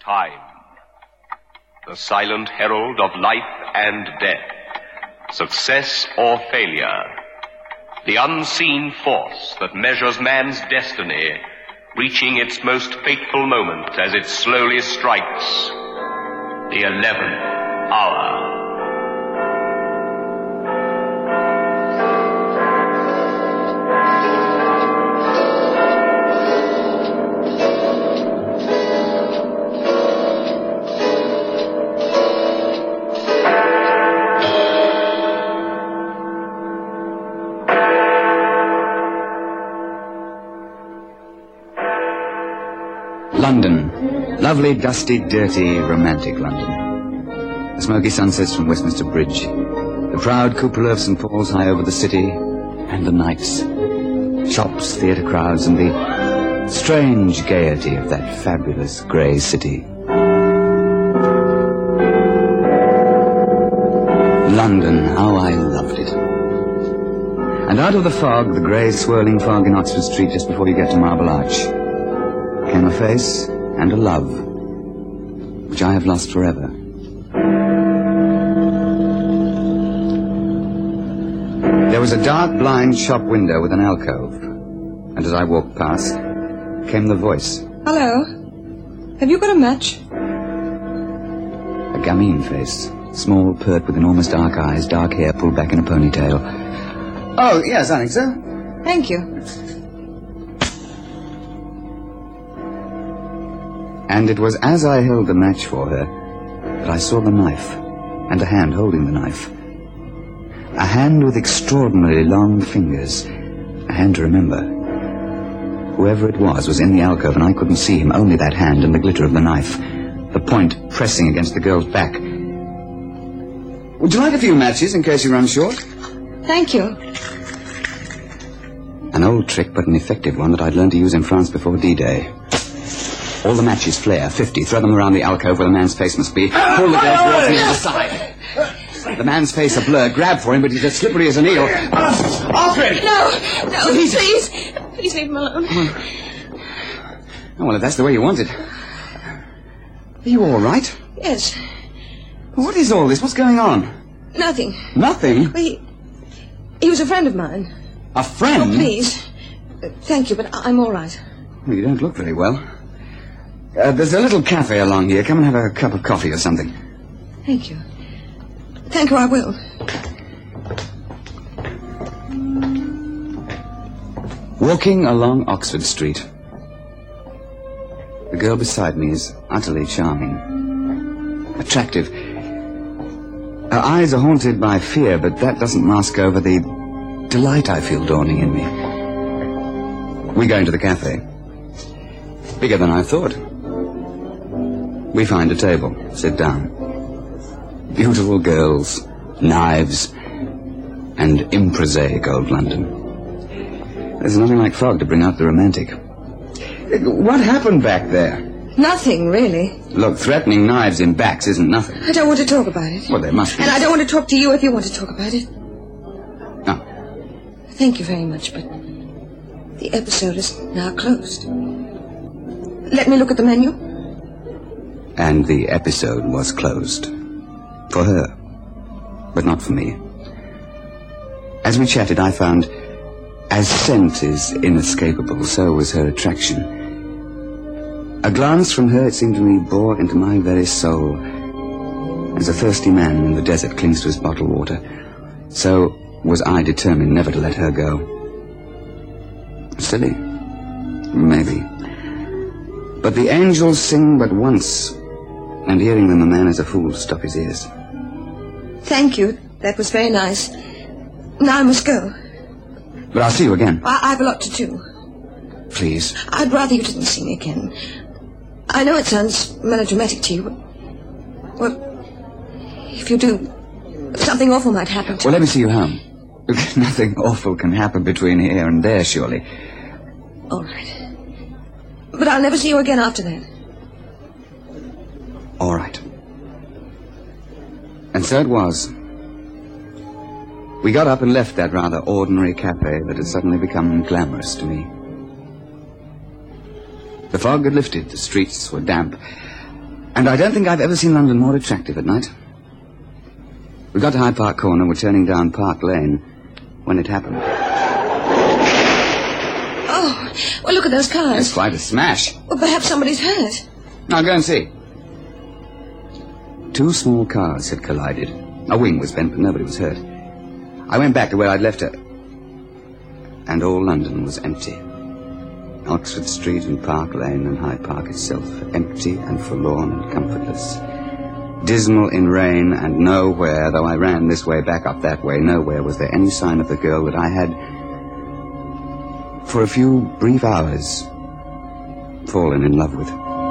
Time, the silent herald of life and death, success or failure, the unseen force that measures man's destiny, reaching its most fateful moment as it slowly strikes the 11th hour. London. Lovely, dusty, dirty, romantic London. The smoky sunsets from Westminster Bridge. The proud cupola of St. Paul's high over the city. And the nights. Shops, theatre crowds, and the strange gaiety of that fabulous grey city. London, how I loved it. And out of the fog, the grey swirling fog in Oxford Street just before you get to Marble Arch, came a face and a love, which I have lost forever. There was a dark, blind shop window with an alcove, and as I walked past, came the voice. Hello. Have you got a match? A gamine face, small, pert, with enormous dark eyes, dark hair pulled back in a ponytail. Oh, yes, I think so. Thank you. And it was as I held the match for her that I saw the knife, and a hand holding the knife. A hand with extraordinarily long fingers, a hand to remember. Whoever it was in the alcove, and I couldn't see him, only that hand and the glitter of the knife, the point pressing against the girl's back. Would you like a few matches in case you run short? Thank you. An old trick, but an effective one that I'd learned to use in France before D-Day. All the matches flare, 50, throw them around the alcove where the man's face must be, pull the girl towards the other side. The man's face a blur, grab for him, but he's as slippery as an eel. Alfred! No, please leave him alone. Oh, well, if that's the way you want it. Are you all right? Yes. What is all this? What's going on? Nothing. Nothing? Well, he was a friend of mine. A friend? Oh, please. Thank you, but I'm all right. Well, you don't look very well. There's a little cafe along here. Come and have a cup of coffee or something. Thank you. Thank you, I will. Walking along Oxford Street. The girl beside me is utterly charming. Attractive. Her eyes are haunted by fear, but that doesn't mask over the delight I feel dawning in me. We go into the cafe. Bigger than I thought. We find a table, sit down. Beautiful girls, knives, and improsaic old London. There's nothing like fog to bring out the romantic. What happened back there? Nothing, really. Look, threatening knives in backs isn't nothing. I don't want to talk about it. Well, there must be. And I don't want to talk to you if you want to talk about it. No. Thank you very much, but the episode is now closed. Let me look at the menu. And the episode was closed. For her. But not for me. As we chatted, I found, as scent is inescapable, so was her attraction. A glance from her, it seemed to me, bore into my very soul. As a thirsty man in the desert clings to his bottled water, so was I determined never to let her go. Silly. Maybe. But the angels sing but once, and hearing them a man is a fool to stop his ears. Thank you. That was very nice. Now I must go. But I'll see you again. I've a lot to do. Please. I'd rather you didn't see me again. I know it sounds melodramatic to you, but... Well, if you do, something awful might happen to Well, let me see you home. Nothing awful can happen between here and there, surely. All right. But I'll never see you again after that. All right. And so it was. We got up and left that rather ordinary cafe that had suddenly become glamorous to me. The fog had lifted, the streets were damp, And I don't think I've ever seen London more attractive at night. We got to Hyde Park Corner, we're turning down Park Lane when it happened. Oh, well, look at those cars. It's quite a smash. Well, perhaps somebody's hurt. I'll go and see. 2 small cars had collided. A wing was bent, but nobody was hurt. I went back to where I'd left her. And all London was empty. Oxford Street and Park Lane and Hyde Park itself, empty and forlorn and comfortless. Dismal in rain, and nowhere, though I ran this way, back up that way, nowhere was there any sign of the girl that I had, for a few brief hours, fallen in love with.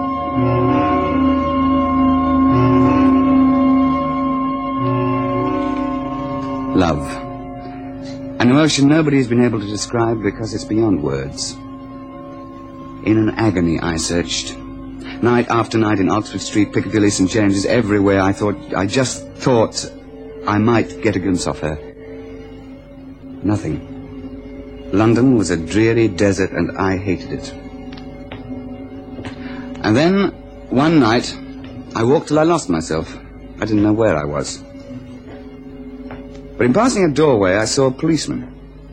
Love. An emotion nobody's been able to describe because it's beyond words. In an agony I searched. Night after night in Oxford Street, Piccadilly, St. James's, everywhere I just thought I might get a glimpse of her. Nothing. London was a dreary desert and I hated it. And then, one night, I walked till I lost myself. I didn't know where I was. But in passing a doorway, I saw a policeman.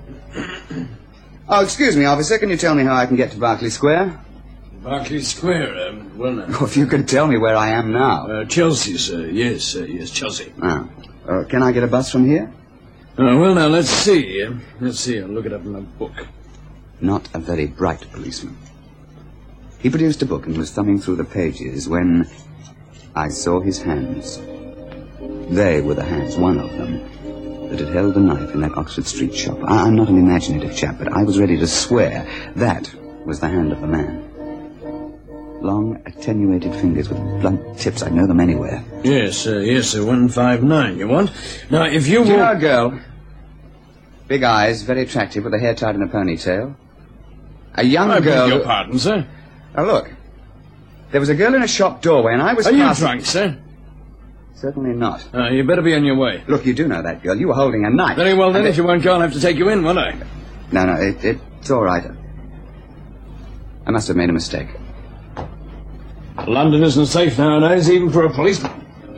Oh, excuse me, officer, can you tell me how I can get to Berkeley Square? Berkeley Square, well, no. Oh, if you could tell me where I am now. Chelsea, sir. Yes, Chelsea. Ah. Can I get a bus from here? Well, now, let's see. I'll look it up in my book. Not a very bright policeman. He produced a book and was thumbing through the pages when I saw his hands. They were the hands, one of them, that had held the knife in that Oxford Street shop. I'm not an imaginative chap, but I was ready to swear that was the hand of the man. Long, attenuated fingers with blunt tips. I'd know them anywhere. Yes, sir, 159 you want. Now, if you Do you will... know a girl? Big eyes, very attractive, with her hair tied in a ponytail. A young girl... I beg your pardon, sir. Oh, look. There was a girl in a shop doorway, and I was Are you passing... drunk, sir? Certainly not. You better be on your way. Look, you do know that girl. You were holding a knife. Very well, then, if you won't go, I'll have to take you in, won't I? No, it's all right. I must have made a mistake. London isn't safe nowadays, even for a policeman.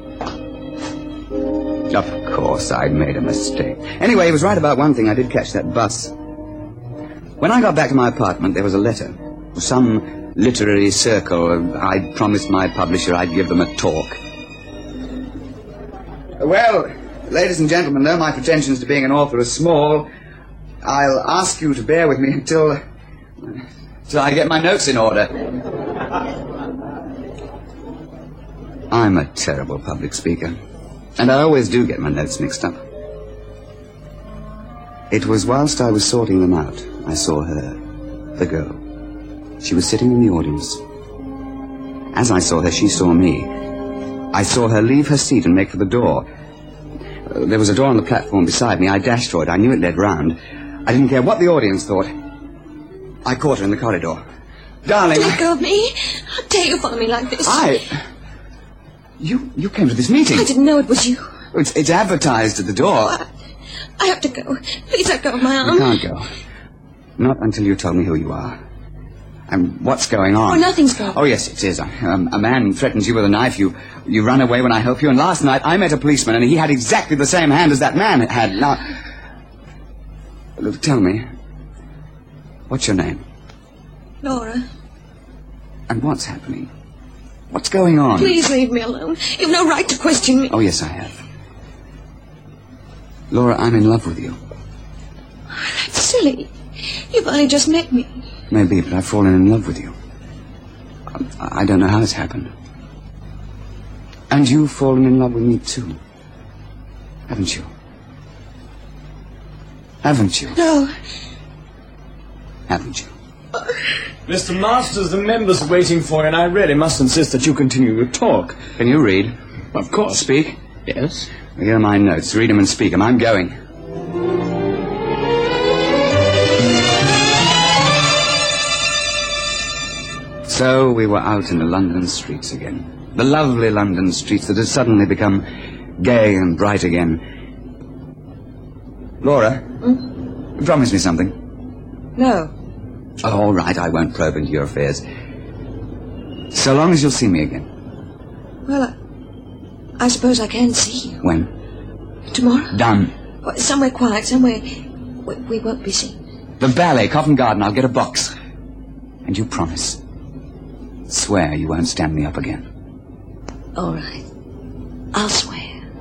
Of course, I made a mistake. Anyway, he was right about one thing. I did catch that bus. When I got back to my apartment, there was a letter. Some literary circle. I'd promised my publisher I'd give them a talk. Well, ladies and gentlemen, though my pretensions to being an author are small, I'll ask you to bear with me until I get my notes in order. I'm a terrible public speaker, and I always do get my notes mixed up. It was whilst I was sorting them out, I saw her, the girl. She was sitting in the audience. As I saw her, she saw me. I saw her leave her seat and make for the door. There was a door on the platform beside me. I dashed for it. I knew it led round. I didn't care what the audience thought. I caught her in the corridor. Darling... Let go of me. How dare you follow me like this? You came to this meeting. I didn't know it was you. It's advertised at the door. I have to go. Please let go of my arm. You can't go. Not until you tell me who you are. And what's going on? Oh, nothing's going on. Oh, yes, it is. A man threatens you with a knife. You run away when I help you. And last night I met a policeman and he had exactly the same hand as that man had. Now, look, tell me, what's your name? Laura. And what's happening? What's going on? Please leave me alone. You've no right to question me. Oh, yes, I have. Laura, I'm in love with you. That's silly. You've only just met me. Maybe, but I've fallen in love with you. I don't know how it's happened. And you've fallen in love with me, too. Haven't you? Haven't you? No. Haven't you? Mr. Masters, the members are waiting for you, and I really must insist that you continue your talk. Can you read? Of course. Speak? Yes. Here are my notes. Read them and speak them. I'm going. So we were out in the London streets again. The lovely London streets that had suddenly become gay and bright again. Laura, promise me something. No. Oh, all right, I won't probe into your affairs. So long as you'll see me again. Well, I suppose I can see you. When? Tomorrow? Done. Well, somewhere quiet, somewhere we won't be seen. The ballet, Covent Garden. I'll get a box. And you promise. Swear you won't stand me up again. All right. I'll swear.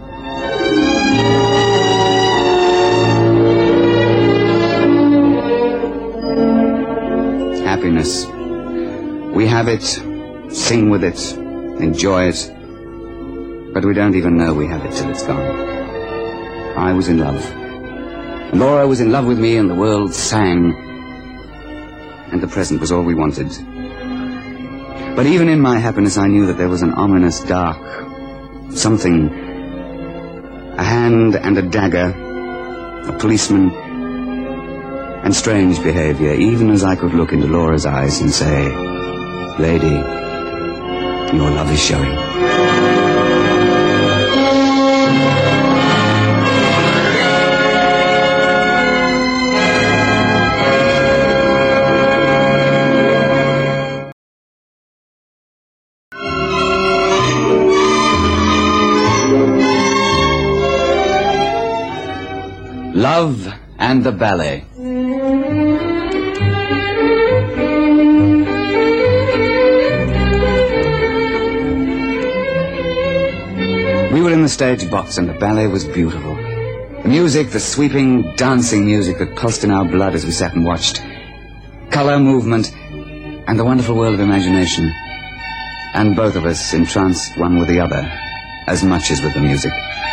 Happiness. We have it, sing with it, enjoy it, but we don't even know we have it till it's gone. I was in love. Laura was in love with me, and the world sang, and the present was all we wanted. But even in my happiness, I knew that there was an ominous dark, something, a hand and a dagger, a policeman, and strange behavior, even as I could look into Laura's eyes and say, "Lady, your love is showing." Love and the Ballet. We were in the stage box and the ballet was beautiful. The music, the sweeping, dancing music that pulsed in our blood as we sat and watched. Colour, movement, and the wonderful world of imagination. And both of us entranced one with the other, as much as with the music.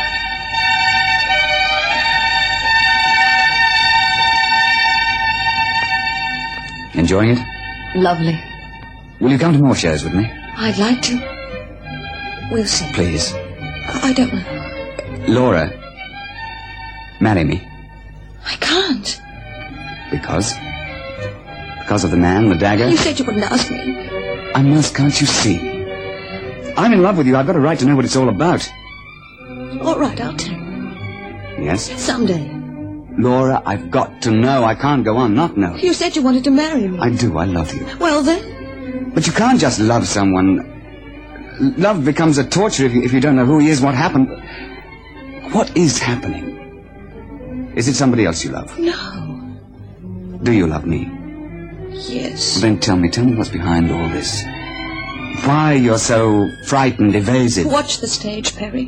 Enjoying it? Lovely. Will you come to more shows with me? I'd like to. We'll see. Please. I don't know. Laura, marry me. I can't. Because? Because of the man, the dagger? You said you wouldn't ask me. I must, can't you see? I'm in love with you. I've got a right to know what it's all about. All right, I'll tell you. Yes? Someday. Laura, I've got to know. I can't go on not knowing. You said you wanted to marry me. I do. I love you. Well, then. But you can't just love someone. Love becomes a torture if you don't know who he is, what happened. What is happening? Is it somebody else you love? No. Do you love me? Yes. Well, then tell me what's behind all this. Why you're so frightened, evasive. Watch the stage, Perry.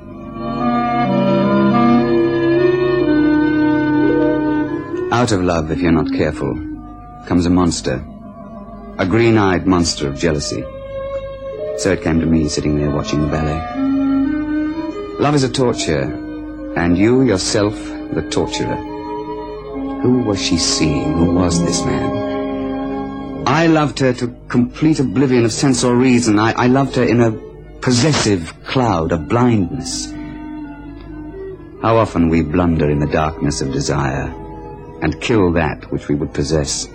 Out of love, if you're not careful, comes a monster. A green-eyed monster of jealousy. So it came to me, sitting there watching the ballet. Love is a torture, and you yourself the torturer. Who was she seeing? Who was this man? I loved her to complete oblivion of sense or reason. I loved her in a possessive cloud of blindness. How often we blunder in the darkness of desire and kill that which we would possess.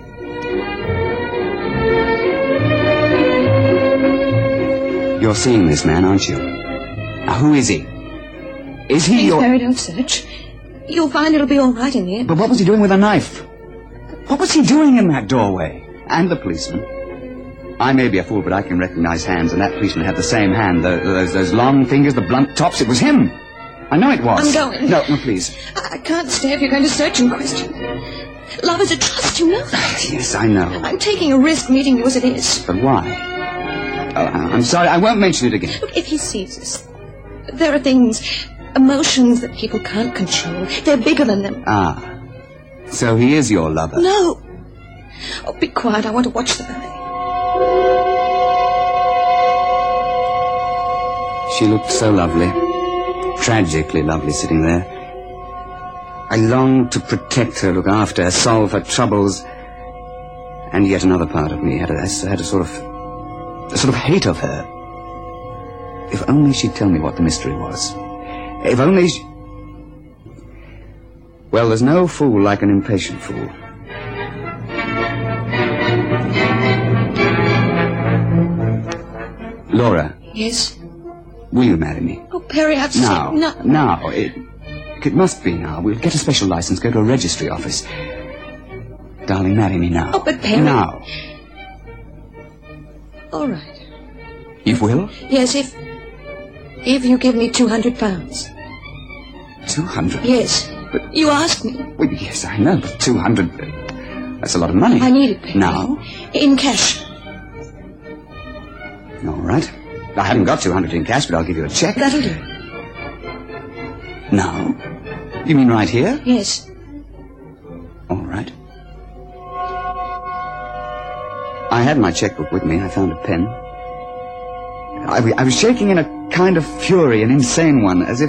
You're seeing this man, aren't you? Now, who is he? Is he your... Perry, don't search. You'll find it'll be all right in the end. But what was he doing with a knife? What was he doing in that doorway? And the policeman. I may be a fool, but I can recognize hands, and that policeman had the same hand. Those long fingers, the blunt tops. It was him. I know it was. I'm going. No, please. I can't stay if you're going to search and question. Love is a trust, you know that. Yes, I know. I'm taking a risk meeting you as it is. But why? Oh, I'm sorry, I won't mention it again. Look, if he sees us, there are things, emotions that people can't control. They're bigger than them. Ah, so he is your lover? No. Oh, be quiet. I want to watch the ballet. She looked so lovely. Tragically lovely sitting there. I longed to protect her, look after her, solve her troubles. And yet another part of me had a sort of hate of her. If only she'd tell me what the mystery was. If only she... Well, there's no fool like an impatient fool. Laura. Yes? Will you marry me? Oh, Perry, I've Now. said no. Now. It must be now. We'll get a special license, go to a registry office. Darling, marry me now. Oh, but Perry... Now. All right. You will? Yes, if If you give me £200. 200? Yes. But you asked me. Well, yes, I know, but 200... that's a lot of money. I need it, Perry. Now? In cash. All right. I haven't got 200 in cash, but I'll give you a check. That'll do. Now? You mean right here? Yes. All right. I had my checkbook with me. I found a pen. I was shaking in a kind of fury, an insane one, as if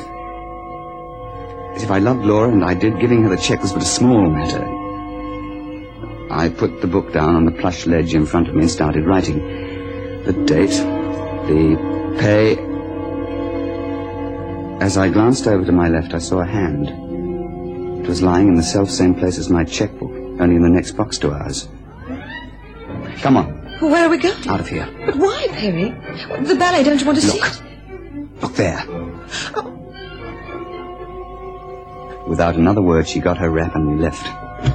I loved Laura, and I did. Giving her the check was but a small matter. I put the book down on the plush ledge in front of me and started writing. The date, the pay. As I glanced over to my left, I saw a hand. It was lying in the self-same place as my checkbook, only in the next box to ours. Come on. Where are we going? Out of here. But why, Perry? The ballet, don't you want to see it? Look there. Without another word, she got her wrap and we left.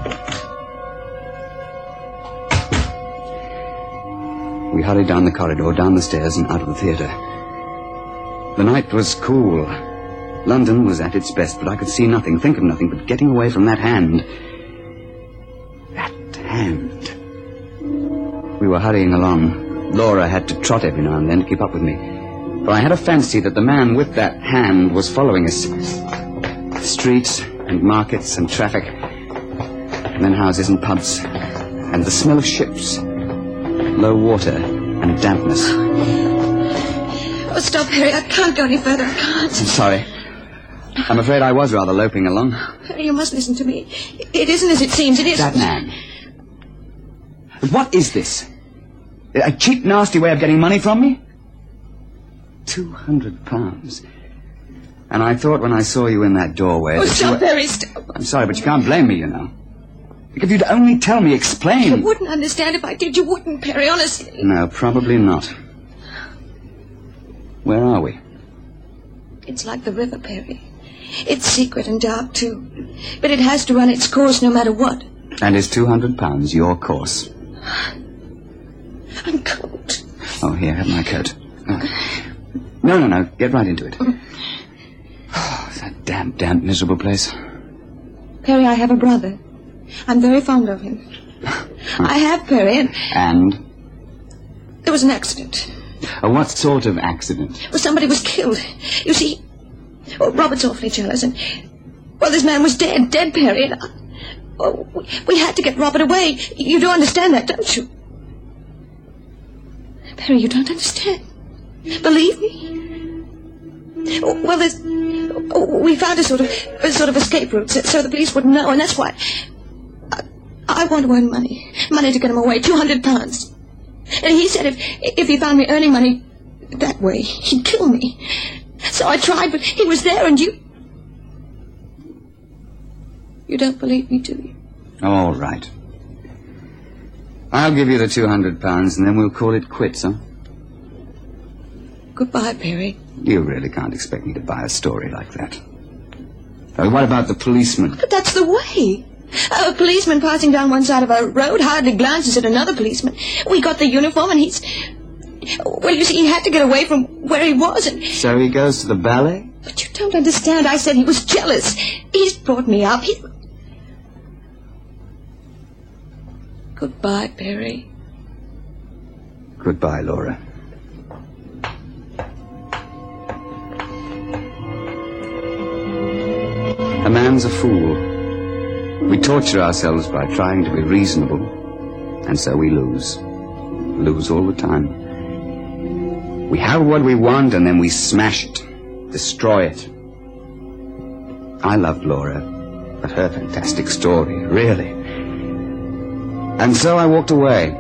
We hurried down the corridor, down the stairs, and out of the theatre. The night was cool. London was at its best, but I could see nothing, think of nothing, but getting away from that hand. That hand. We were hurrying along. Laura had to trot every now and then to keep up with me. For I had a fancy that the man with that hand was following us. Streets and markets and traffic, and then houses and pubs, and the smell of ships, low water and dampness. Oh, stop, Harry. I can't go any further. I can't. I'm sorry. I'm afraid I was rather loping along. Harry, you must listen to me. It isn't as it seems. It is... That man. What is this? A cheap, nasty way of getting money from me? £200. And I thought when I saw you in that doorway... Oh, stop, Harry, stop. I'm sorry, but you can't blame me, you know. If you'd only tell me, explain... You wouldn't understand if I did. You wouldn't, Perry, honestly. No, probably not. Where are we? It's like the river, Perry. It's secret and dark, too. But it has to run its course no matter what. And is £200 your course? I'm cold. Oh, here, have my coat. No. Get right into it. Oh, that damp, miserable place. Perry, I have a brother. I'm very fond of him. I have, Perry, And? There was an accident. What sort of accident? Well, somebody was killed. You see, Robert's awfully jealous, and... well, this man was dead, Perry, and... we had to get Robert away. You do understand that, don't you? Perry, you don't understand. Believe me. Well, there's... we found a sort of escape route, so the police wouldn't know, and that's why... I want to earn money to get him away, £200. And he said if he found me earning money that way, he'd kill me. So I tried, but he was there, and you... You don't believe me, do you? All right. I'll give you the £200, and then we'll call it quits, huh? Goodbye, Perry. You really can't expect me to buy a story like that. What about the policeman? But that's the way. A policeman passing down one side of a road hardly glances at another policeman. We got the uniform, and he's... well, you see, he had to get away from where he was, and... So he goes to the ballet? But you don't understand. I said he was jealous. He's brought me up. Goodbye, Perry. Goodbye, Laura. A man's a fool. We torture ourselves by trying to be reasonable, and so we lose. Lose all the time. We have what we want, and then we smash it, destroy it. I loved Laura, but her fantastic story, really. And so I walked away.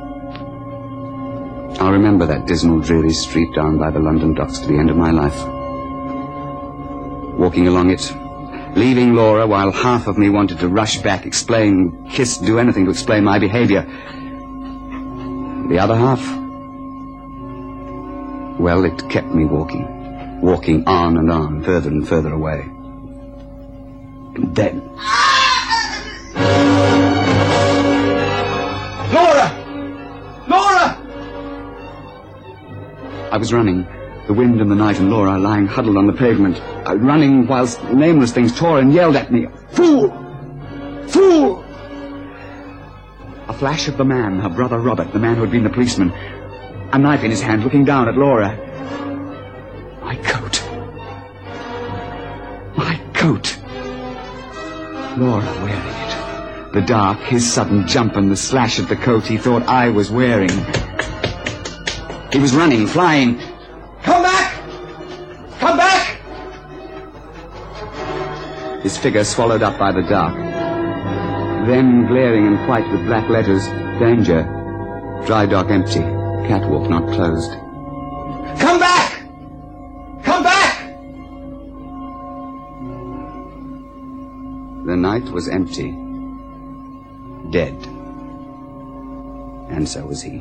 I'll remember that dismal, dreary street down by the London docks to the end of my life. Walking along it, leaving Laura while half of me wanted to rush back, explain, kiss, do anything to explain my behavior. The other half, well, it kept me walking on and on, further and further away. And then... Laura! I was running, The wind and the night and Laura lying huddled on the pavement, running whilst nameless things tore and yelled at me. Fool! Fool! A flash of the man, her brother Robert, the man who had been the policeman, a knife in his hand, looking down at Laura. My coat. My coat. Laura wearing it. The dark, his sudden jump and the slash of the coat he thought I was wearing. He was running, flying. Come back! Come back! His figure swallowed up by the dark. Then, glaring in white with black letters, danger. Dry dock empty. Catwalk not closed. Come back! Come back! The night was empty. Dead. And so was he.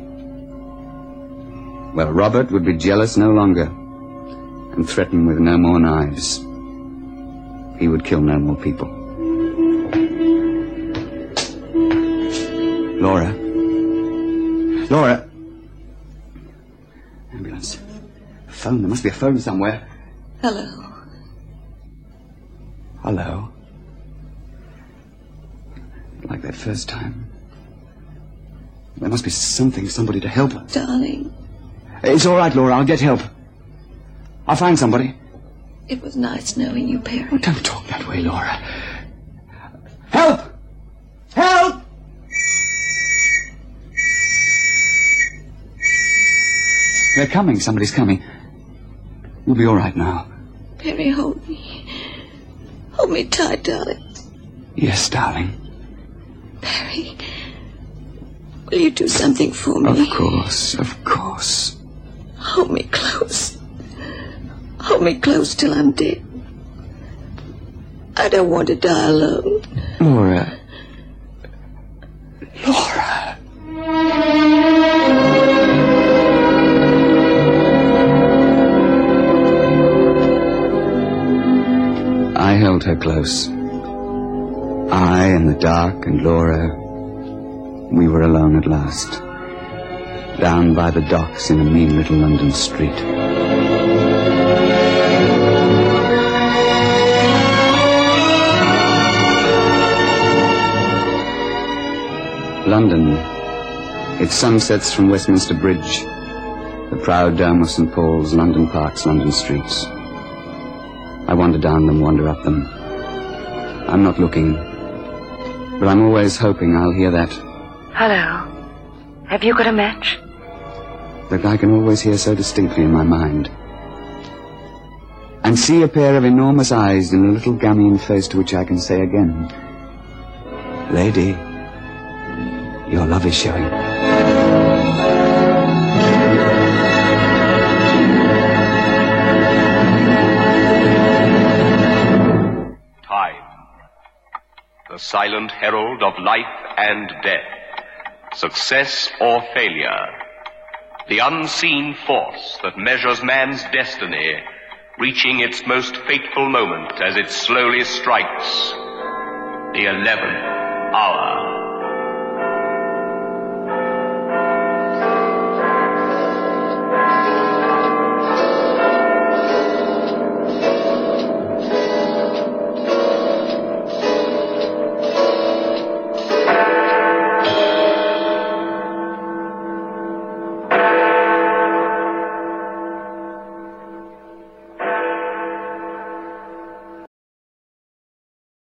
Well, Robert would be jealous no longer and threaten with no more knives. He would kill no more people. Laura. Laura. Ambulance. A phone. There must be a phone somewhere. Hello. Hello. Like that first time. There must be somebody to help her. Darling. It's all right, Laura. I'll get help. I'll find somebody. It was nice knowing you, Perry. Oh, don't talk that way, Laura. Help! Help! They're coming. Somebody's coming. You'll be all right now. Perry, hold me. Hold me tight, darling. Yes, darling. Perry, will you do something for me? Of course, of course. Hold me close. Hold me close till I'm dead. I don't want to die alone. Laura. Laura. I held her close. I and the dark and Laura, we were alone at last. Down by the docks in a mean little London street. London. Its sunsets from Westminster Bridge. The proud dome of St. Paul's, London parks, London streets. I wander down them, wander up them. I'm not looking, but I'm always hoping I'll hear that. Hello. Have you got a match? That I can always hear so distinctly in my mind. And see a pair of enormous eyes in a little Ghanaian face to which I can say again, Lady, your love is showing. Time, the silent herald of life and death, success or failure, the unseen force that measures man's destiny, reaching its most fateful moment as it slowly strikes the 11th hour.